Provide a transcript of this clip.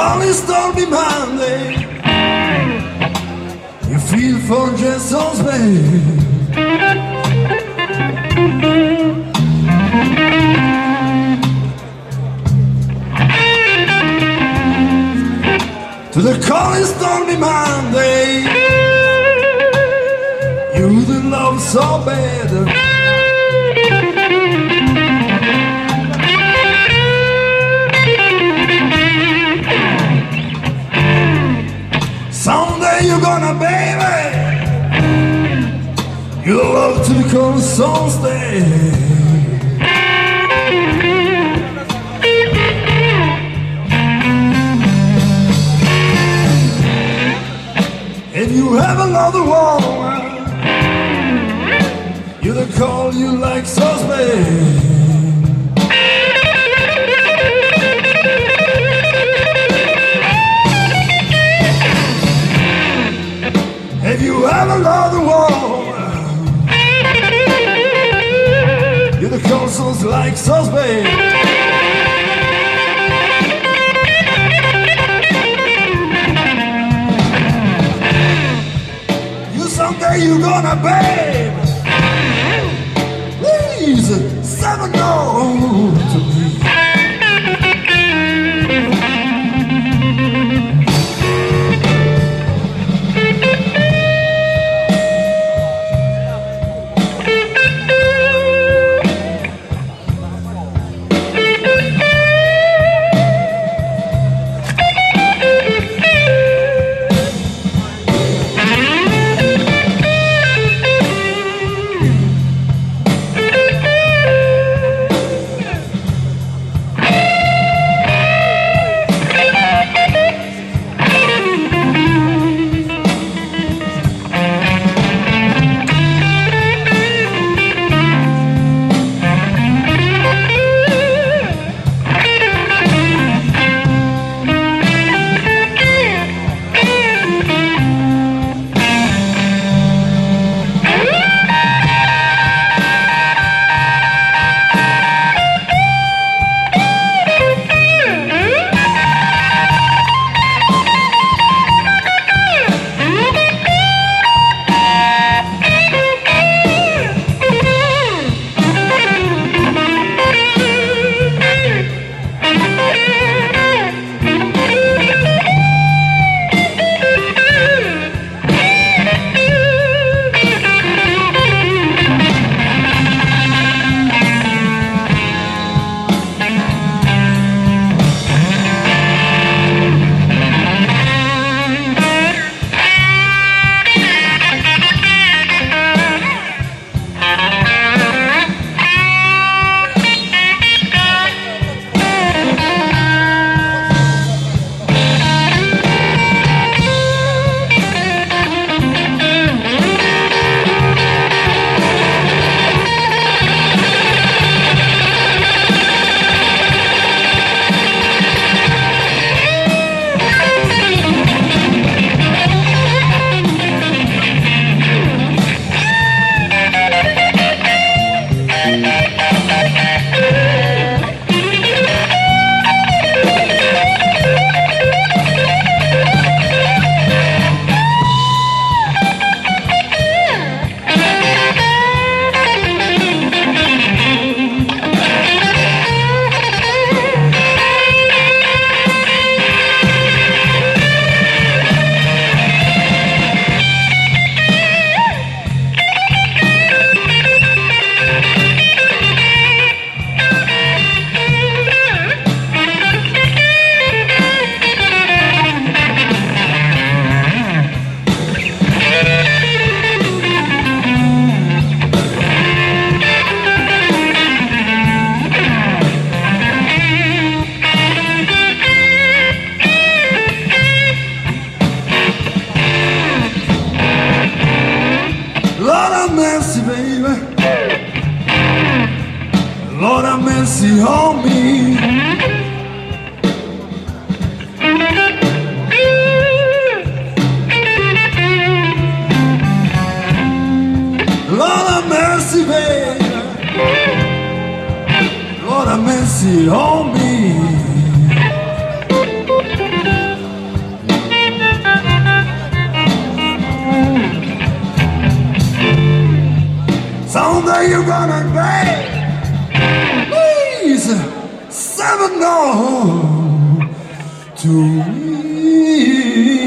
calling stormy Monday, you feel for Jason's way. To the calling stormy Monday, you that love so bad. Someday you're gonna, baby, you'll love to the cold song stay. If you have another woman, you the call you like suspect. If you have another woman, you the call songs like suspect. Someday you're gonna, babe, please say no to me. Lord have mercy on me. Lord have mercy, baby. Lord have mercy on me. mother, you're gonna pay. Please, 7 no to me.